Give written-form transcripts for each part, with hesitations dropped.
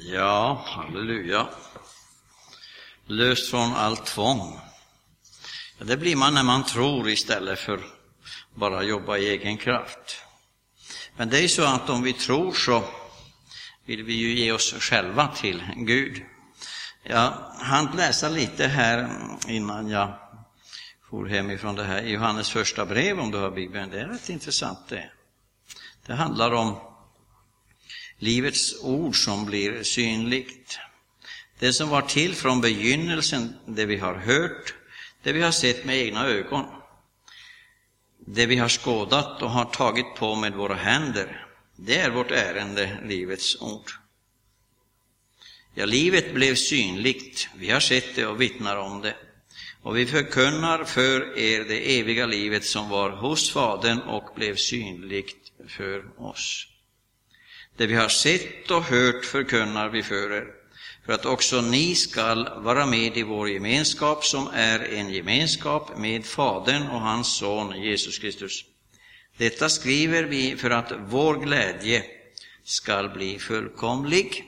Ja, halleluja. Löst från allt tvång. Ja, det blir man när man tror istället för bara jobba i egen kraft. Men det är så att om vi tror så vill vi ju ge oss själva till Gud. Jag hann läsa lite här innan jag for hemifrån det här i Johannes första brev, om du har Bibeln. Det är rätt intressant det. Det handlar om livets ord som blir synligt. Det som var till från begynnelsen, det vi har hört, det vi har sett med egna ögon. Det vi har skådat och har tagit på med våra händer, det är vårt ärende, livets ord. Ja, livet blev synligt, vi har sett det och vittnar om det. Och vi förkunnar för er det eviga livet som var hos Fadern och blev synligt för oss. Det vi har sett och hört förkunnar vi för er, för att också ni skall vara med i vår gemenskap som är en gemenskap med Fadern och hans son Jesus Kristus. Detta skriver vi för att vår glädje skall bli fullkomlig.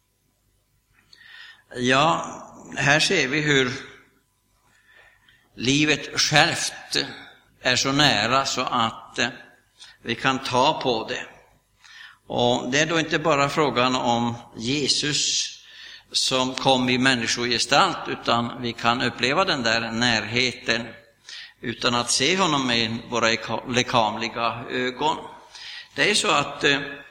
Ja, här ser vi hur livet självt är så nära så att vi kan ta på det. Och det är då inte bara frågan om Jesus som kom i människogestalt, utan vi kan uppleva den där närheten utan att se honom med våra lekamliga ögon. Det är så att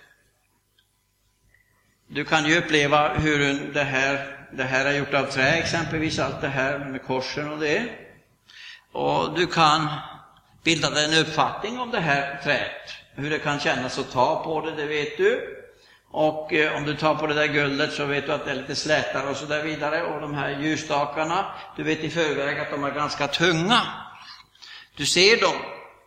du kan ju uppleva hur det här är gjort av trä, exempelvis allt det här med korsen och det. Och du kan bilda dig en uppfattning om det här träet. Hur det kan kännas att ta på det vet du. Och om du tar på det där guldet så vet du att det är lite slätare och så där vidare. Och de här ljusstakarna, du vet i förväg att de är ganska tunga. Du ser dem.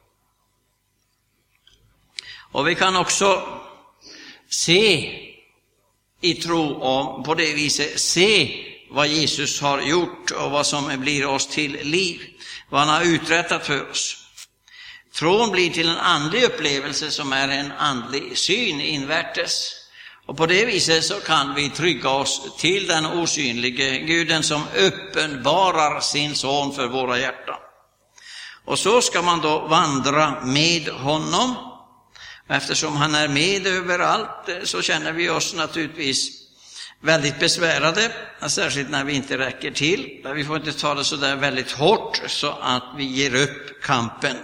Och vi kan också se i tro och på det viset se vad Jesus har gjort och vad som blir oss till liv. Vad han har uträttat för oss. Tron blir till en andlig upplevelse som är en andlig syn invärtes. Och på det viset så kan vi trygga oss till den osynlige Guden som uppenbarar sin son för våra hjärtan. Och så ska man då vandra med honom. Eftersom han är med överallt så känner vi oss naturligtvis väldigt besvärade, särskilt när vi inte räcker till. Men vi får inte ta det så där väldigt hårt så att vi ger upp kampen.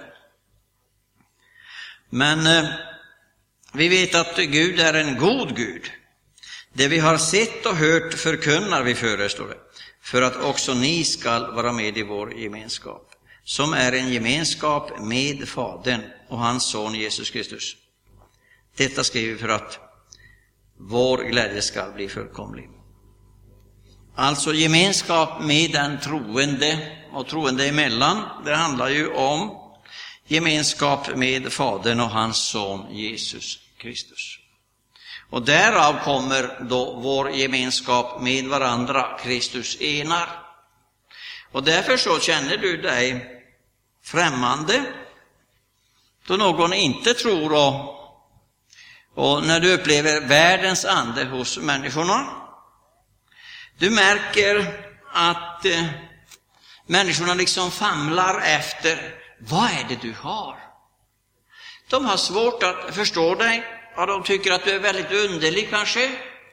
Men vi vet att Gud är en god Gud. Det vi har sett och hört förkunnar vi för er, står det, för att också ni ska vara med i vår gemenskap, som är en gemenskap med Fadern och hans son Jesus Kristus. Detta skriver vi för att vår glädje ska bli fullkomlig. Alltså gemenskap med den troende och troende emellan, det handlar ju om gemenskap med Fadern och hans son Jesus Kristus. Och därav kommer då vår gemenskap med varandra, Kristus enar. Och därför så känner du dig främmande då någon inte tror och när du upplever världens ande hos människorna. Du märker att människorna liksom famlar efter, vad är det du har? De har svårt att förstå dig. Ja, de tycker att du är väldigt underlig kanske.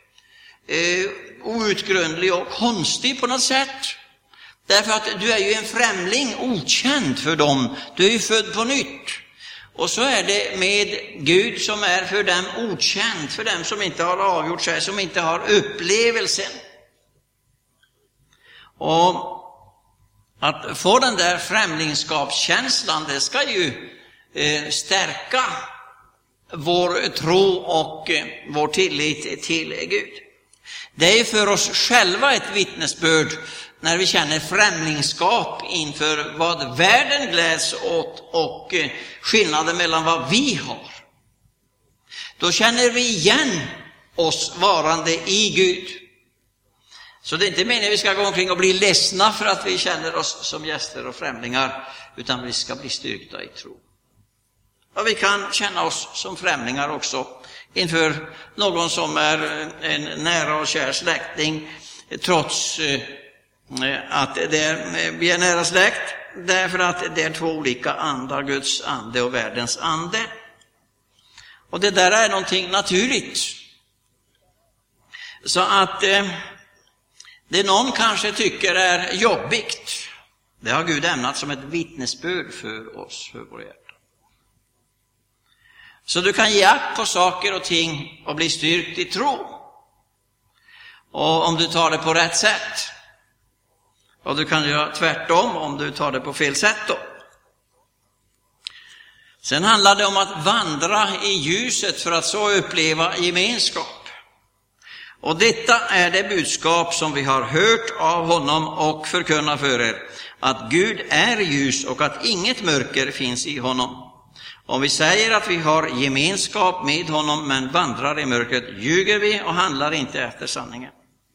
Outgrundlig och konstig på något sätt. Därför att du är ju en främling, okänd för dem. Du är ju född på nytt. Och så är det med Gud som är för dem okänd. För dem som inte har avgjort sig, som inte har upplevelsen. Och att få den där främlingskapskänslan, det ska ju stärka vår tro och vår tillit till Gud. Det är för oss själva ett vittnesbörd när vi känner främlingskap inför vad världen gläds åt och skillnaden mellan vad vi har. Då känner vi igen oss varande i Gud. Så det är inte meningen att vi ska gå omkring och bli ledsna för att vi känner oss som gäster och främlingar, utan vi ska bli styrkta i tro. Och vi kan känna oss som främlingar också, inför någon som är en nära och kär släkting, trots att vi är nära släkt, därför att det är två olika andar, Guds ande och världens ande. Och det där är någonting naturligt. Så att det någon kanske tycker är jobbigt, det har Gud ämnat som ett vittnesbörd för oss, för vår hjärta. Så du kan ge akt på saker och ting och bli styrkt i tro. Och om du tar det på rätt sätt. Och du kan göra tvärtom om du tar det på fel sätt då. Sen handlar det om att vandra i ljuset för att så uppleva gemenskap. Och detta är det budskap som vi har hört av honom och förkunnar för er. Att Gud är ljus och att inget mörker finns i honom. Om vi säger att vi har gemenskap med honom men vandrar i mörkret, ljuger vi och handlar inte efter sanningen.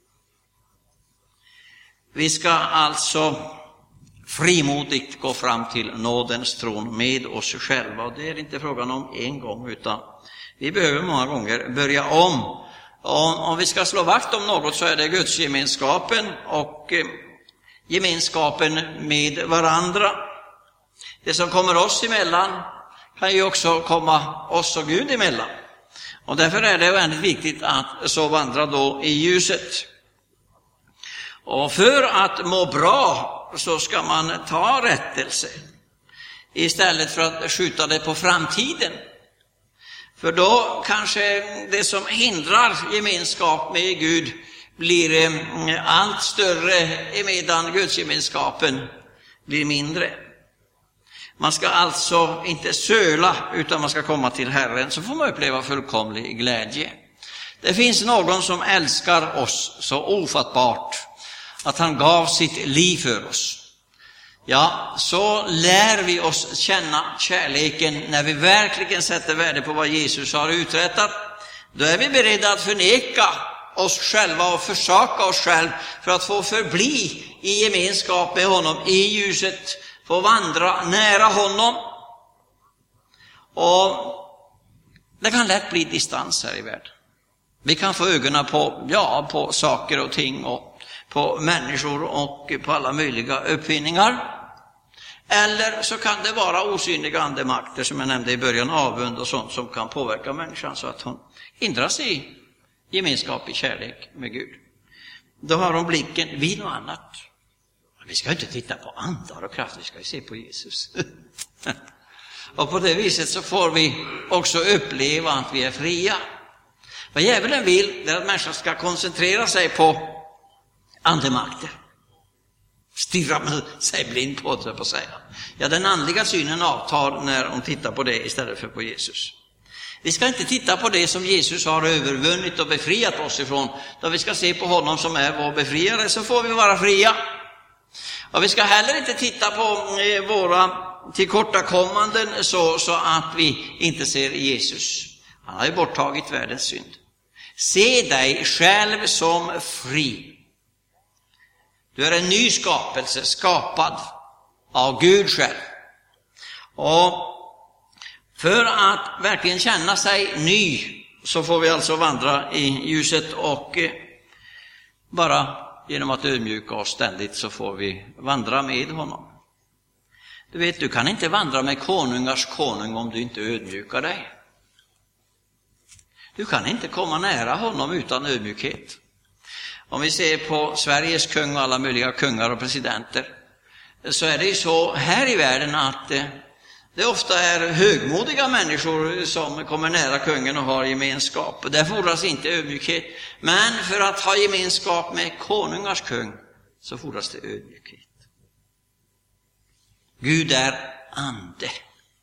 Vi ska alltså frimodigt gå fram till nådens tron med oss själva. Och det är inte frågan om en gång, utan vi behöver många gånger börja om. Om vi ska slå vakt om något så är det Guds gemenskapen och gemenskapen med varandra. Det som kommer oss emellan kan ju också komma oss och Gud emellan. Och därför är det väldigt viktigt att så vandra då i ljuset. Och för att må bra så ska man ta rättelse istället för att skjuta det på framtiden. För då kanske det som hindrar gemenskap med Gud blir allt större medan Gudsgemenskapen blir mindre. Man ska alltså inte söla utan man ska komma till Herren, så får man uppleva fullkomlig glädje. Det finns någon som älskar oss så ofattbart att han gav sitt liv för oss. Ja, så lär vi oss känna kärleken när vi verkligen sätter värde på vad Jesus har uträttat. Då är vi beredda att förneka oss själva och försaka oss själva för att få förbli i gemenskap med honom, i ljuset, få vandra nära honom. Och det kan lätt bli distans här i världen. Vi kan få ögonen på saker och ting och på människor och på alla möjliga uppfinningar. Eller så kan det vara osynliga andemakter som jag nämnde i början, avund och sånt som kan påverka människan så att hon hindras i gemenskap i kärlek med Gud. Då har hon blicken vid något annat. Vi ska inte titta på andar och krafter, vi ska se på Jesus. Och på det viset så får vi också uppleva att vi är fria. Vad djävulen vill är att människan ska koncentrera sig på andemakter. Stirra med sig blind på det, på att säga. Ja, den andliga synen avtar när hon tittar på det istället för på Jesus. Vi ska inte titta på det som Jesus har övervunnit och befriat oss ifrån. Då vi ska se på honom som är vår befriare, så får vi vara fria. Och vi ska heller inte titta på våra tillkortakommanden så att vi inte ser Jesus. Han har ju borttagit världens synd. Se dig själv som fri. Du är en ny skapelse, skapad av Gud själv. Och för att verkligen känna sig ny så får vi alltså vandra i ljuset, och bara genom att ödmjuka oss ständigt så får vi vandra med honom. Du vet, du kan inte vandra med konungars konung om du inte ödmjukar dig. Du kan inte komma nära honom utan ödmjukhet. Om vi ser på Sveriges kung och alla möjliga kungar och presidenter, så är det ju så här i världen att det ofta är högmodiga människor som kommer nära kungen och har gemenskap. Där fordras inte ödmjukhet. Men för att ha gemenskap med konungars kung så fordras det ödmjukhet. Gud är ande.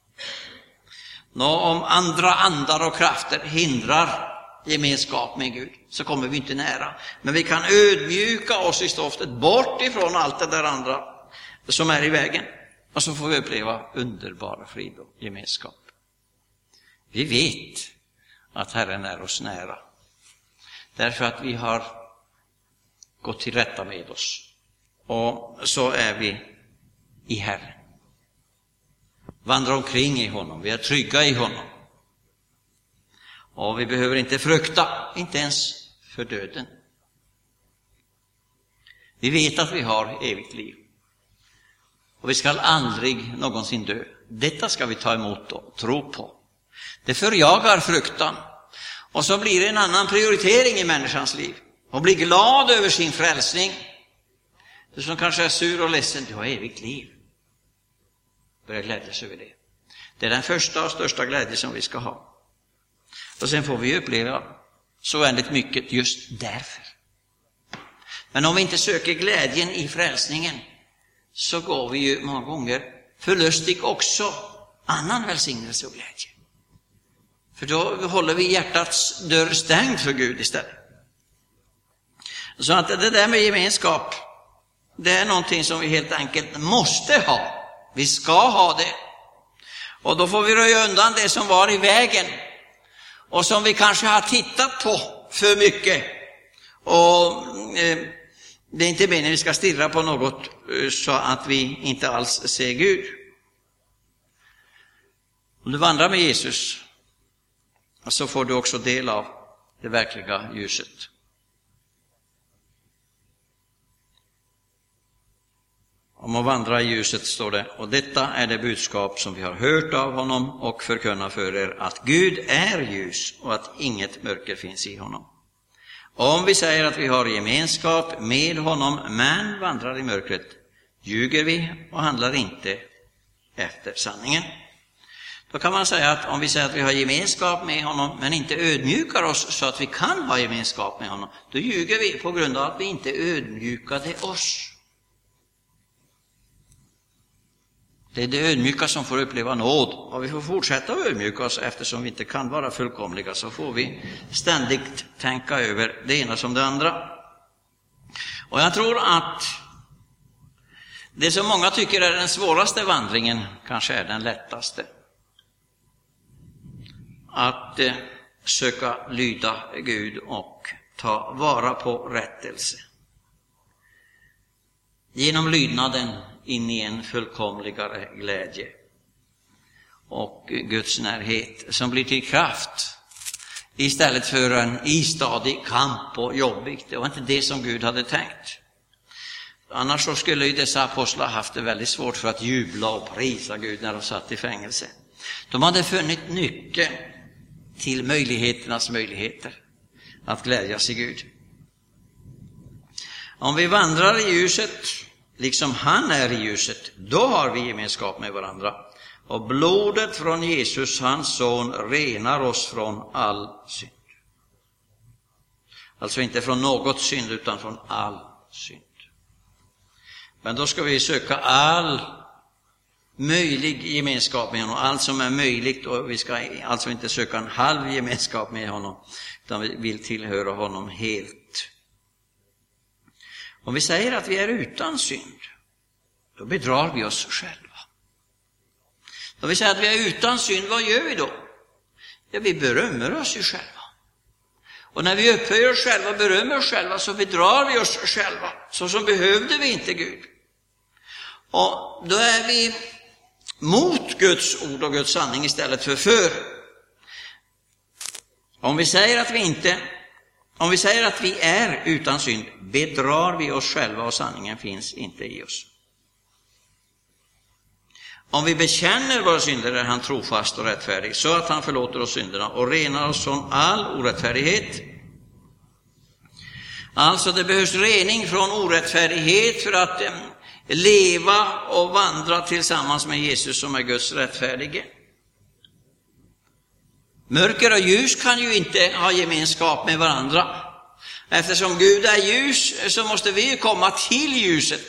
Om andra andar och krafter hindrar gemenskap med Gud så kommer vi inte nära. Men vi kan ödmjuka oss i stoftet bort ifrån allt det där andra som är i vägen. Och så får vi uppleva underbara frid och gemenskap. Vi vet att Herren är oss nära. Därför att vi har gått till rätta med oss. Och så är vi i Herren. Vandrar omkring i honom. Vi är trygga i honom. Och vi behöver inte frukta, inte ens för döden. Vi vet att vi har evigt liv. Och vi ska aldrig någonsin dö. Detta ska vi ta emot och tro på. Det förjagar fruktan. Och så blir det en annan prioritering i människans liv. Och blir glad över sin frälsning. Du som kanske är sur och ledsen, du har evigt liv. Börja glädjas över det. Det är den första och största glädje som vi ska ha. Och sen får vi uppleva så väldigt mycket just därför. Men om vi inte söker glädjen i frälsningen, så går vi ju många gånger förlustig också annan välsignelse och glädje. För då håller vi hjärtats dörr stängd för Gud istället. Så att det där med gemenskap, det är någonting som vi helt enkelt måste ha. Vi ska ha det. Och då får vi röja undan det som var i vägen. Och som vi kanske har tittat på för mycket. Och det är inte meningen att vi ska stirra på något så att vi inte alls ser Gud. Om du vandrar med Jesus, så får du också del av det verkliga ljuset. Om att vandra i ljuset står det: och detta är det budskap som vi har hört av honom och förkunnar för er, att Gud är ljus och att inget mörker finns i honom. Om vi säger att vi har gemenskap med honom men vandrar i mörkret, ljuger vi och handlar inte efter sanningen. Då kan man säga att om vi säger att vi har gemenskap med honom men inte ödmjukar oss så att vi kan ha gemenskap med honom, då ljuger vi på grund av att vi inte ödmjukade oss. Det är det ödmjuka som får uppleva nåd, och vi får fortsätta att ödmjuka oss eftersom vi inte kan vara fullkomliga. Så får vi ständigt tänka över det ena som det andra. Och jag tror att det som många tycker är den svåraste vandringen kanske är den lättaste. Att söka lyda Gud och ta vara på rättelse. Genom lydnaden in i en fullkomligare glädje och Guds närhet som blir till kraft istället för en istadig kamp och jobbigt. Det var inte det som Gud hade tänkt. Annars så skulle ju dessa apostlar haft det väldigt svårt för att jubla och prisa Gud när de satt i fängelse. De hade funnit nyckeln till möjligheternas möjligheter att glädjas i Gud. Om vi vandrar i ljuset liksom han är i ljuset, då har vi gemenskap med varandra. Och blodet från Jesus, hans son, renar oss från all synd. Alltså inte från något synd utan från all synd. Men då ska vi söka all möjlig gemenskap med honom, allt som är möjligt, och vi ska alltså inte söka en halv gemenskap med honom, utan vi vill tillhöra honom helt. Om vi säger att vi är utan synd, då bedrar vi oss själva. Om vi säger att vi är utan synd, vad gör vi då? Ja, vi berömmer oss ju själva. Och när vi upphöjer oss själva och berömmer oss själva, så bedrar vi oss själva. Så som behövde vi inte Gud. Och då är vi mot Guds ord och Guds sanning istället för. Om vi säger att vi är utan synd, bedrar vi oss själva och sanningen finns inte i oss. Om vi bekänner våra synder är han trofast och rättfärdig, så att han förlåter oss synderna och renar oss från all orättfärdighet. Alltså det behövs rening från orättfärdighet för att leva och vandra tillsammans med Jesus som är Guds rättfärdige. Mörker och ljus kan ju inte ha gemenskap med varandra. Eftersom Gud är ljus så måste vi komma till ljuset.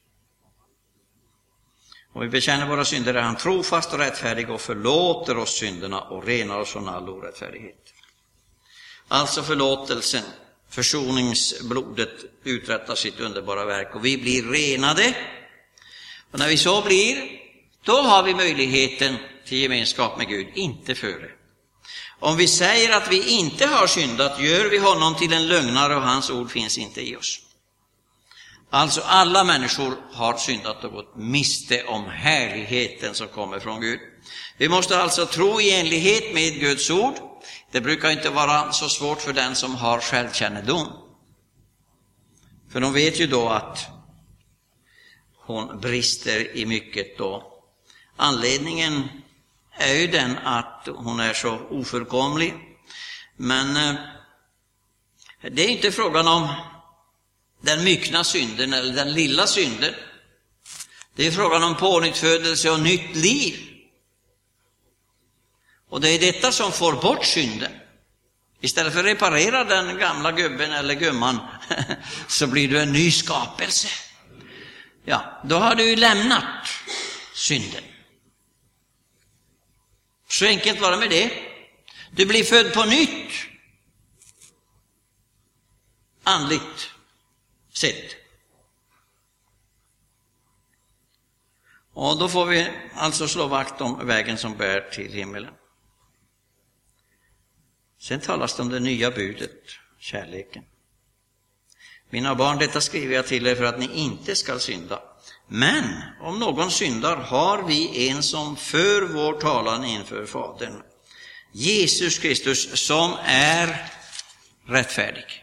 Och vi bekänner våra synder är han trofast och rättfärdig och förlåter oss synderna och renar oss från all orättfärdighet. Alltså förlåtelsen, försoningsblodet uträttar sitt underbara verk och vi blir renade. Och när vi så blir, då har vi möjligheten till gemenskap med Gud, inte före. Om vi säger att vi inte har syndat, gör vi honom till en lögnare och hans ord finns inte i oss. Alltså alla människor har syndat och gått miste om härligheten som kommer från Gud. Vi måste alltså tro i enlighet med Guds ord, Det brukar inte vara så svårt för den som har självkännedom. För de vet ju då att hon brister i mycket då. Anledningen är ju den att hon är så ofullkomlig. Men det är inte frågan om den myckna synden eller den lilla synden. Det är frågan om pånyttfödelse och nytt liv. Och det är detta som får bort synden. Istället för att reparera den gamla gubben eller gumman så blir du en ny skapelse. Ja, då har du ju lämnat synden. Så enkelt var det med det. Du blir född på nytt. Andligt sett. Och då får vi alltså slå vakt om vägen som bär till himmelen. Sen talas det om det nya budet, kärleken. Mina barn, detta skriver jag till er för att ni inte ska synda. Men om någon syndar har vi en som för vår talan inför Fadern. Jesus Kristus som är rättfärdig.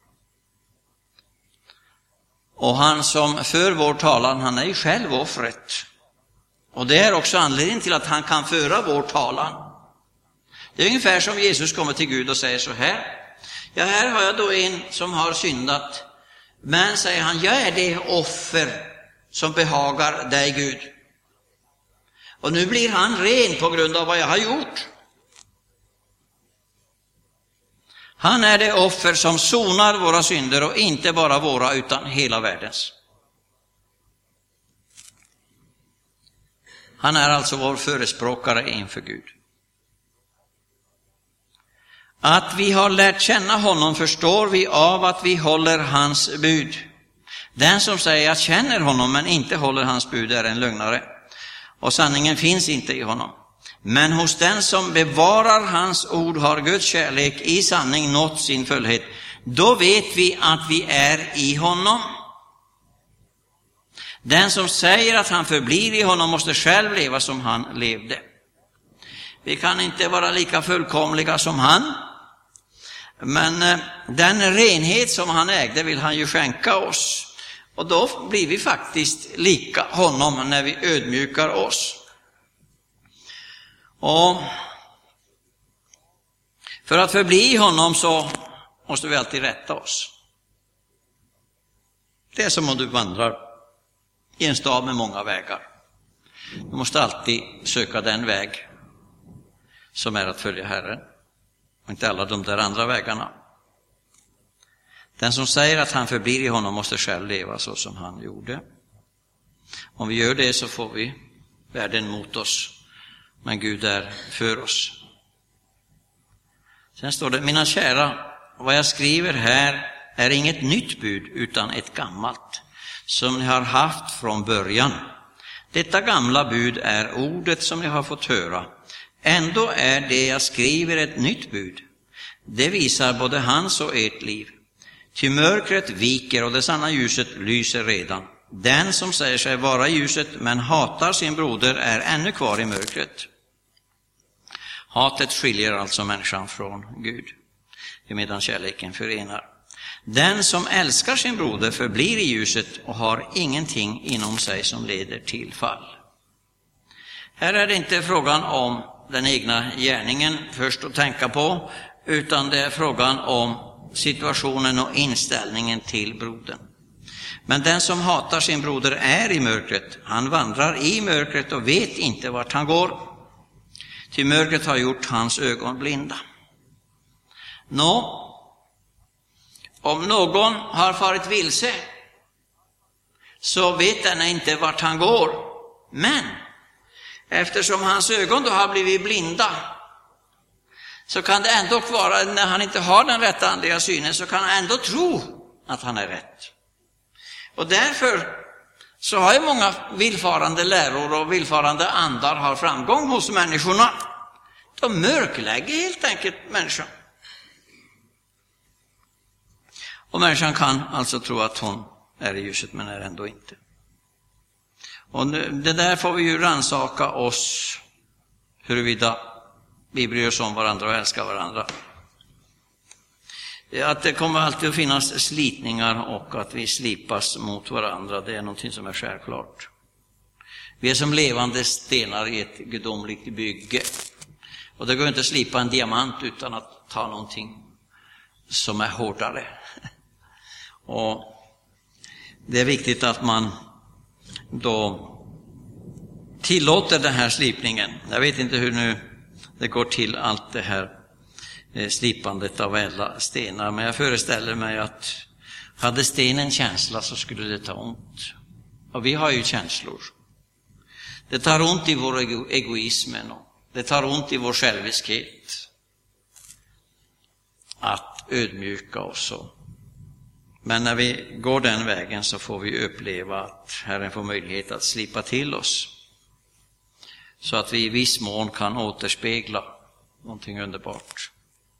Och han som för vår talan, han är ju själv offret. Och det är också anledningen till att han kan föra vår talan. Det är ungefär som Jesus kommer till Gud och säger så här. Ja, här har jag då en som har syndat. Men, säger han, jag är det offer som behagar dig, Gud. Och nu blir han ren på grund av vad jag har gjort. Han är det offer som sonar våra synder, och inte bara våra utan hela världens. Han är alltså vår förespråkare inför Gud. Att vi har lärt känna honom förstår vi av att vi håller hans bud. Den som säger att känner honom men inte håller hans bud är en lögnare, och sanningen finns inte i honom. Men hos den som bevarar hans ord har Guds kärlek i sanning nått sin fullhet. Då vet vi att vi är i honom. Den som säger att han förblir i honom måste själv leva som han levde. Vi kan inte vara lika fullkomliga som han, men den renhet som han ägde vill han ju skänka oss. Och då blir vi faktiskt lika honom när vi ödmjukar oss. Och för att förbli honom så måste vi alltid rätta oss. Det är som om du vandrar i en stad med många vägar. Du måste alltid söka den väg som är att följa Herren, och inte alla de där andra vägarna. Den som säger att han förblir i honom måste själv leva så som han gjorde. Om vi gör det så får vi världen mot oss, men Gud är för oss. Sen står det, mina kära, vad jag skriver här är inget nytt bud utan ett gammalt, som ni har haft från början. Detta gamla bud är ordet som ni har fått höra. Ändå är det jag skriver ett nytt bud. Det visar både hans och ert liv. Ty mörkret viker och det sanna ljuset lyser redan. Den som säger sig vara i ljuset men hatar sin broder är ännu kvar i mörkret. Hatet skiljer alltså människan från Gud, medan kärleken förenar. Den som älskar sin broder förblir i ljuset och har ingenting inom sig som leder till fall. Här är det inte frågan om den egna gärningen först att tänka på, utan det är frågan om situationen och inställningen till brodern. Men den som hatar sin broder är i mörkret. Han vandrar i mörkret och vet inte vart han går. Till mörkret har gjort hans ögon blinda. Om någon har farit vilse så vet den inte vart han går. Men eftersom hans ögon då har blivit blinda, så kan det ändå vara, när han inte har den rätta andliga synen, så kan han ändå tro att han är rätt. Och därför så har ju många villfarande läror och villfarande andar har framgång hos människorna. De mörklägger helt enkelt människan. Och människan kan alltså tro att hon är i ljuset men är ändå inte. Och det där får vi ju rannsaka oss huruvida vi bryr oss om varandra och älskar varandra. Att det kommer alltid att finnas slitningar och att vi slipas mot varandra, det är någonting som är självklart. Vi är som levande stenar i ett gudomligt bygge. Och det går inte att slipa en diamant utan att ta någonting som är hårdare. Och det är viktigt att man då tillåter den här slipningen. Jag vet inte hur nu det går till allt det här slipandet av ädla stenar, men jag föreställer mig att hade stenen känsla så skulle det ta ont. Och vi har ju känslor. Det tar ont i vår egoism, det tar ont i vår själviskhet att ödmjuka oss. Men när vi går den vägen så får vi uppleva att Herren får möjlighet att slipa till oss, så att vi i viss mån kan återspegla någonting underbart.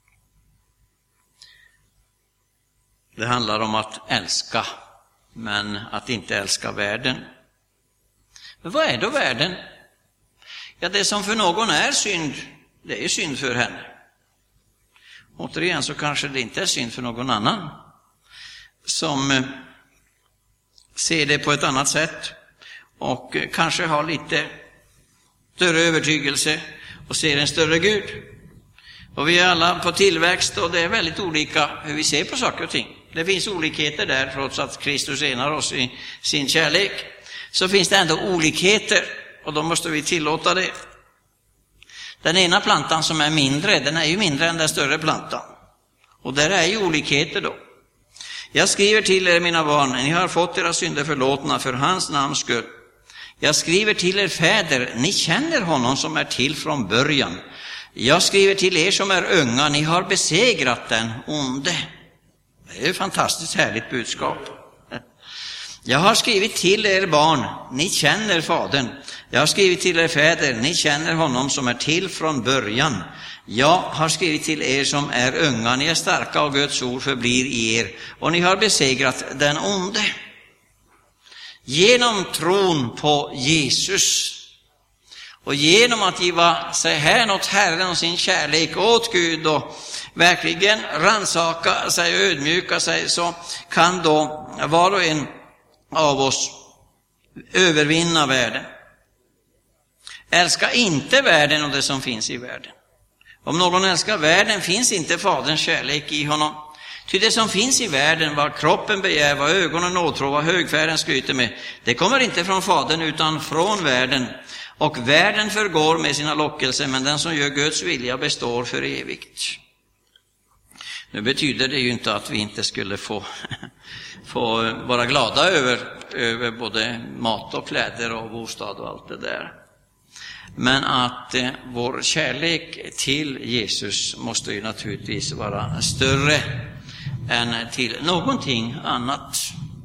Det handlar om att älska, men att inte älska världen. Men vad är då världen? Ja, det som för någon är synd, det är synd för henne. Återigen så kanske det inte är synd för någon annan som ser det på ett annat sätt och kanske har lite större övertygelse och ser en större Gud. Och vi är alla på tillväxt och det är väldigt olika hur vi ser på saker och ting. Det finns olikheter där, trots att Kristus enar oss i sin kärlek. Så finns det ändå olikheter och då måste vi tillåta det. Den ena plantan som är mindre, den är ju mindre än den större plantan. Och där är ju olikheter då. Jag skriver till er, mina barn, ni har fått era synder förlåtna för hans namns skull. Jag skriver till er fäder, ni känner honom som är till från början. Jag skriver till er som är unga, ni har besegrat den onde. Det är ett fantastiskt härligt budskap. Jag har skrivit till er barn, ni känner fadern. Jag har skrivit till er fäder, ni känner honom som är till från början. Jag har skrivit till er som är unga, ni är starka och Guds ord förblir i er. Och ni har besegrat den onde. Genom tron på Jesus och genom att giva sig hän åt Herren och sin kärlek åt Gud och verkligen rannsaka sig och ödmjuka sig, så kan då var och en av oss övervinna världen. Älska inte världen och det som finns i världen. Om någon älskar världen finns inte faderns kärlek i honom. Ty det som finns i världen, vad kroppen begär, vad ögonen åtrår, vad högfärden skryter med, det kommer inte från fadern utan från världen. Och världen förgår med sina lockelser, men den som gör Guds vilja består för evigt. Nu betyder det ju inte att vi inte skulle få vara glada över både mat och kläder och bostad och allt det där. Men att vår kärlek till Jesus måste ju naturligtvis vara större än till någonting annat.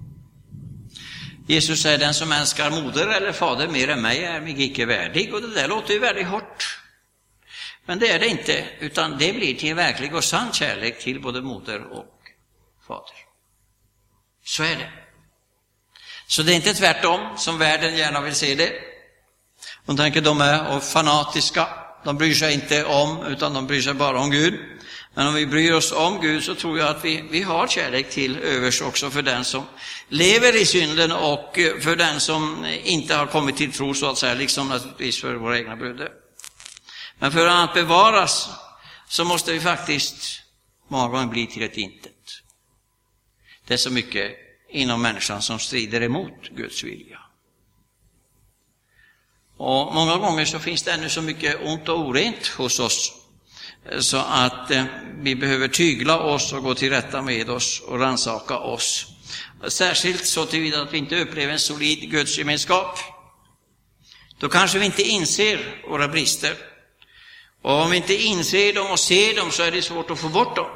Jesus är den som älskar moder eller fader mer än mig är mig icke värdig, och det där låter ju väldigt hårt. Men det är det inte, utan det blir till verklig och sann kärlek till både moder och fader. Så är det. Så det är inte tvärtom som världen gärna vill se det. De tänker de är fanatiska, de bryr sig inte om, utan de bryr sig bara om Gud. Men om vi bryr oss om Gud så tror jag att vi har kärlek till övers också för den som lever i synden och för den som inte har kommit till tro, så att säga, liksom naturligtvis för våra egna bröder. Men för att bevaras så måste vi faktiskt många gånger bli till ett intet. Det är så mycket inom människan som strider emot Guds vilja. Och många gånger så finns det ännu så mycket ont och orent hos oss, så att vi behöver tygla oss och gå till rätta med oss och rannsaka oss. Särskilt så tillvida att vi inte upplever en solid gudsgemenskap. Då kanske vi inte inser våra brister. Och om vi inte inser dem och ser dem så är det svårt att få bort dem.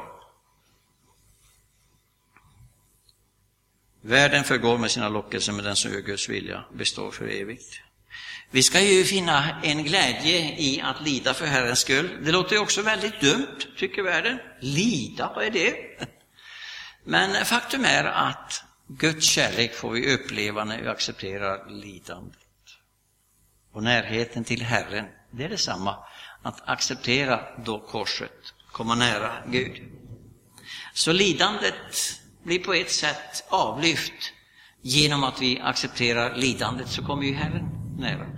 Världen förgår med sina lockelser, men den som gör Guds vilja består för evigt. Vi ska ju finna en glädje i att lida för Herrens skull. Det låter ju också väldigt dumt, tycker världen. Lida, vad är det? Men faktum är att Guds kärlek får vi uppleva när vi accepterar lidandet. Och närheten till Herren Det är detsamma att acceptera då korset, komma nära Gud. Så lidandet blir på ett sätt avlyft. Genom att vi accepterar lidandet så kommer ju Herren nära.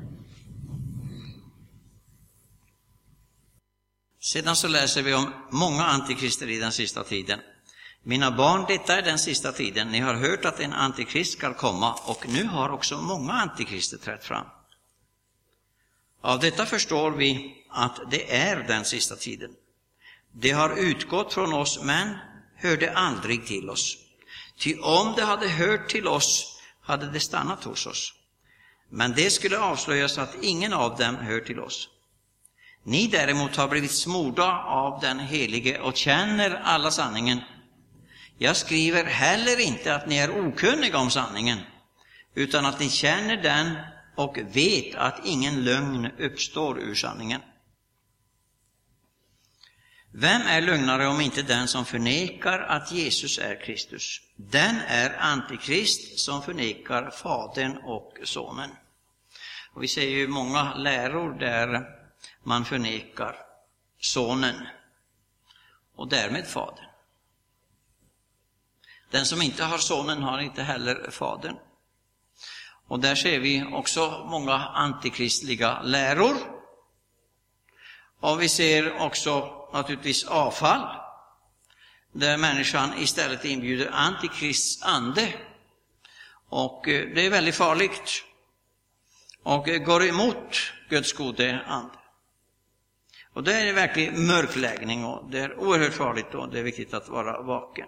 Sedan så läser vi om många antikrister i den sista tiden. Mina barn, detta är den sista tiden. Ni har hört att en antikrist ska komma, och nu har också många antikrister trätt fram. Av detta förstår vi att det är den sista tiden. Det har utgått från oss, men hörde aldrig till oss. Ty om det hade hört till oss hade det stannat hos oss. Men det skulle avslöjas att ingen av dem hör till oss. Ni däremot har blivit smorda av den helige och känner alla sanningen. Jag skriver heller inte att ni är okunniga om sanningen, utan att ni känner den och vet att ingen lögn uppstår ur sanningen. Vem är lögnare om inte den som förnekar att Jesus är Kristus? Den är antikrist som förnekar Fadern och Sonen. Och vi ser ju många läror där man förnekar Sonen och därmed Fadern. Den som inte har Sonen har inte heller Fadern. Och där ser vi också många antikristliga läror. Och vi ser också naturligtvis avfall, där människan istället inbjuder antikrists ande. Och det är väldigt farligt. Och går emot Guds gode ande. Och det är en verklig mörkläggning, och det är oerhört farligt, och det är viktigt att vara vaken.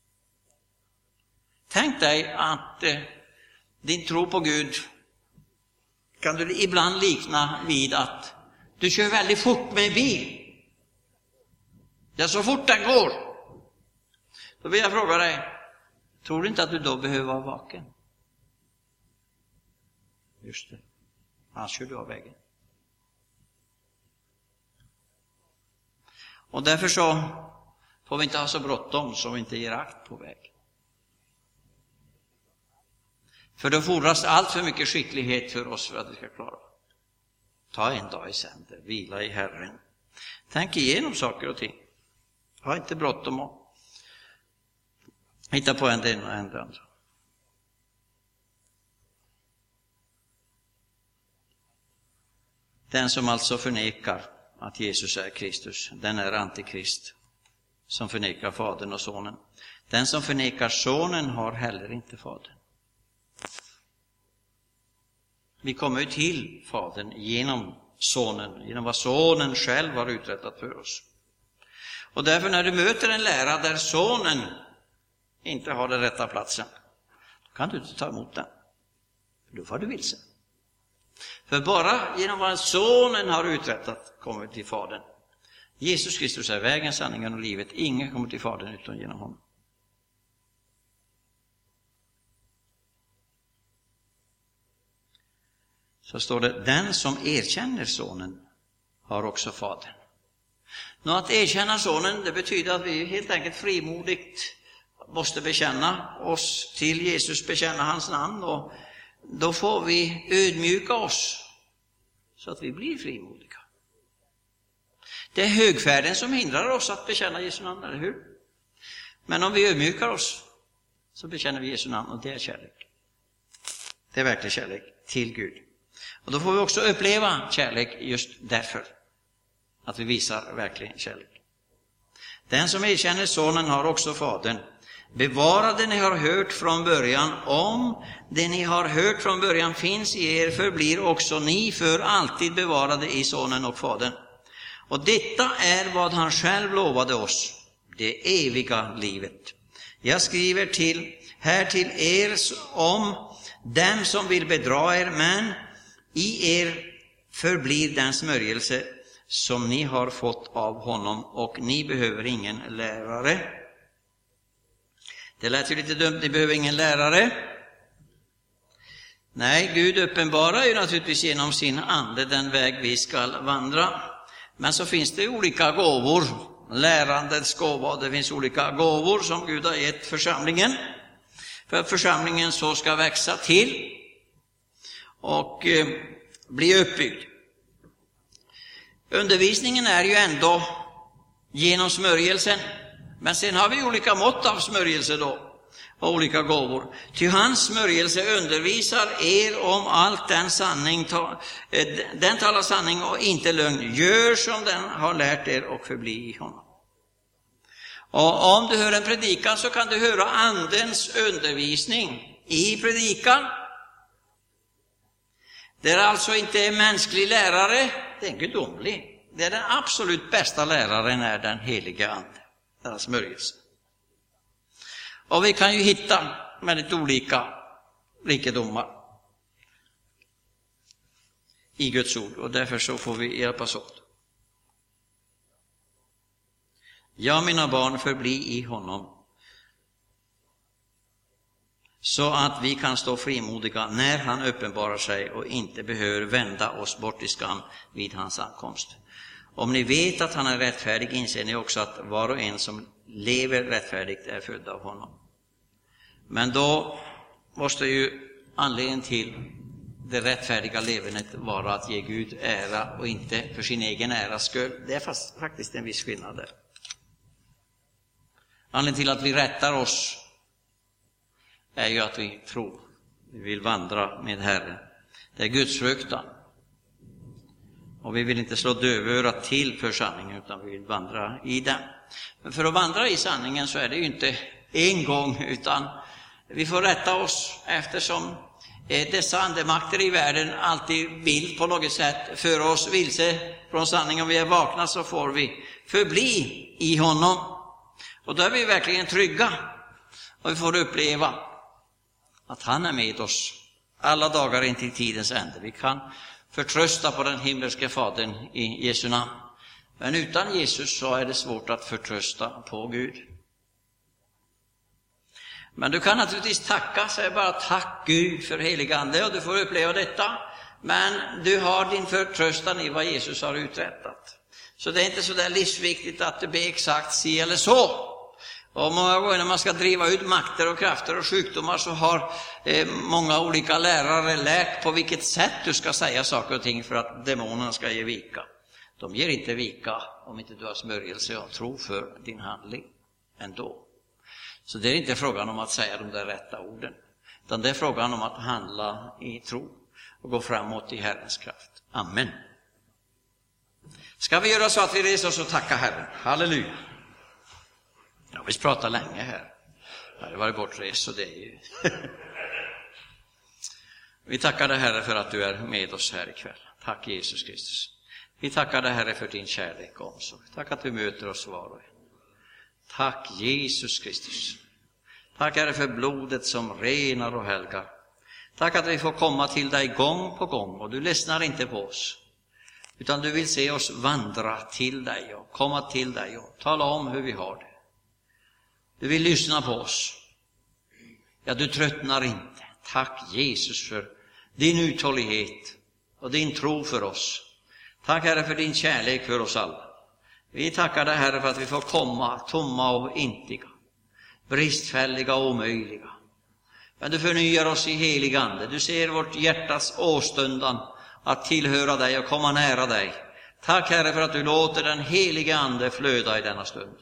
Tänk dig att din tro på Gud kan du ibland likna vid att du kör väldigt fort med bil. Ja, så fort den går. Då vill jag fråga dig, tror du inte att du då behöver vara vaken? Just det, annars kör du av vägen. Och därför så får vi inte ha så bråttom så vi inte ger akt på väg. För då fordras allt för mycket skicklighet för oss för att vi ska klara. Ta en dag i sänder, vila i Herren. Tänk igenom saker och ting. Ha inte bråttom och hitta på en del och en del andra. Den som alltså förnekar att Jesus är Kristus, den är antikrist, som förnekar Fadern och Sonen. Den som förnekar Sonen har heller inte Fadern. Vi kommer ju till Fadern genom Sonen, genom vad Sonen själv har uträttat för oss. Och därför när du möter en lära där Sonen inte har den rätta platsen, då kan du inte ta emot den. För då får du vilse. För bara genom vad Sonen har uträttat kommer vi till Fadern. Jesus Kristus är vägen, sanningen och livet. Ingen kommer till Fadern utan genom honom. Så står det, den som erkänner Sonen har också Fadern. Nå, att erkänna Sonen, det betyder att vi helt enkelt frimodigt måste bekänna oss till Jesus, bekänna hans namn, och då får vi ödmjuka oss så att vi blir frimodiga. Det är högfärden som hindrar oss att bekänna Jesu namn, eller hur? Men om vi ödmjukar oss så bekänner vi Jesu namn, och det är kärlek. Det är verklig kärlek till Gud. Och då får vi också uppleva kärlek just därför att vi visar verklig kärlek. Den som erkänner Sonen har också Fadern. Bevara det ni har hört från början. Om det ni har hört från början finns i er, förblir också ni för alltid bevarade i Sonen och Fadern. Och detta är vad han själv lovade oss, det eviga livet. Jag skriver här till er om dem som vill bedra er, men i er förblir den smörjelse som ni har fått av honom, och ni behöver ingen lärare. Det lät ju lite dumt, ni behöver ingen lärare. Nej, Gud uppenbarar ju naturligtvis genom sin ande den väg vi ska vandra. Men så finns det olika gåvor, lärandets gåva, det finns olika gåvor som Gud har gett församlingen. För att församlingen så ska växa till och bli uppbyggd. Undervisningen är ju ändå genom smörjelsen. Men sen har vi olika mått av smörjelse då. Och olika gåvor. Ty hans smörjelse undervisar er om allt den sanning. Den talar sanning och inte lögn. Gör som den har lärt er och förbli i honom. Och om du hör en predikan så kan du höra andens undervisning i predikan. Det är alltså inte mänsklig lärare, det är gudomlig. Det är den absolut bästa läraren är den heliga ande, deras smörjelse. Och vi kan ju hitta väldigt olika rikedomar i Guds ord, och därför så får vi hjälpas åt. Ja, mina barn, förbli i honom, så att vi kan stå frimodiga när han uppenbarar sig och inte behöver vända oss bort i skam vid hans ankomst. Om ni vet att han är rättfärdig, inser ni också att var och en som lever rättfärdigt är född av honom. Men då måste ju anledningen till det rättfärdiga levernet vara att ge Gud ära och inte för sin egen äras skull. Det är faktiskt en viss skillnad där. Anledningen till att vi rättar oss är ju att vi tror. Vi vill vandra med Herren. Det är Guds fruktan. Och vi vill inte slå dövörat till för sanningen, utan vi vill vandra i den. Men för att vandra i sanningen så är det ju inte en gång, utan vi får rätta oss eftersom dessa andemakter i världen alltid vill på något sätt föra oss vilse från sanningen. Om vi är vakna så får vi förbli i honom. Och då är vi verkligen trygga. Och vi får uppleva att han är med oss alla dagar in till tidens ände. Vi kan förtrösta på den himmelske Fadern i Jesu namn. Men utan Jesus så är det svårt att förtrösta på Gud. Men du kan naturligtvis tacka, säg bara tack Gud för helig ande, och du får uppleva detta. Men du har din förtröstan i vad Jesus har uträttat. Så det är inte så där livsviktigt att du ber exakt si eller så. Och många gånger när man ska driva ut makter och krafter och sjukdomar så har många olika lärare lärt på vilket sätt du ska säga saker och ting för att demonerna ska ge vika. De ger inte vika om inte du har smörjelse och tro för din handling ändå. Så det är inte frågan om att säga de där rätta orden, utan det är frågan om att handla i tro och gå framåt i Herrens kraft. Amen. Ska vi göra så att vi reser oss och tackar Herren? Halleluja. Ja, vi pratar länge här. Det har varit bortrest, så det är ju... Vi tackar dig, Herre, för att du är med oss här ikväll. Tack Jesus Kristus. Vi tackar dig, Herre, för din kärlek och omsorg. Tack att du möter oss var och en. Tack Jesus Kristus. Tack, Herre, för blodet som renar och helgar. Tack att vi får komma till dig gång på gång, och du ledsnar inte på oss. Utan du vill se oss vandra till dig och komma till dig och tala om hur vi har det. Du vill lyssna på oss. Ja, du tröttnar inte. Tack Jesus för din uthållighet och din tro för oss. Tack, Herre, för din kärlek för oss alla. Vi tackar dig, Herre, för att vi får komma tomma och intiga, bristfälliga och omöjliga. Men du förnyar oss i helig ande. Du ser vårt hjärtas åstundan att tillhöra dig och komma nära dig. Tack, Herre, för att du låter den heliga ande flöda i denna stund.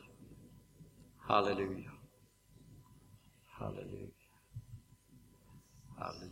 Halleluja. Halleluja. Halleluja.